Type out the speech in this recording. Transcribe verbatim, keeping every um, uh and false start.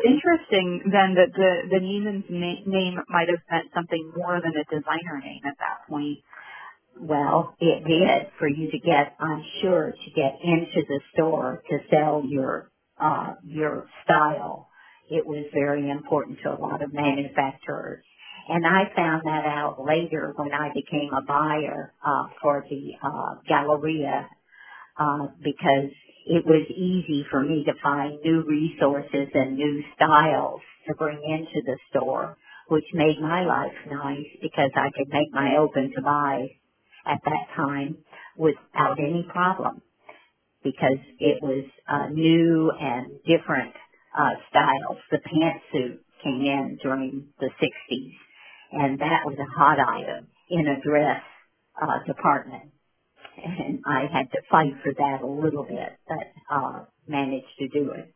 interesting then that the, the Neiman's na- name might have meant something more than a designer name at that point. Well, it did for you to get, I'm sure, to get into the store to sell your, uh, your style. It was very important to a lot of manufacturers. And I found that out later when I became a buyer, uh, for the, uh, Galleria, uh, because it was easy for me to find new resources and new styles to bring into the store, which made my life nice because I could make my open to buy at that time without any problem because it was uh, new and different uh, styles. The pantsuit came in during the sixties, and that was a hot item in a dress uh, department. And I had to fight for that a little bit, but uh, managed to do it.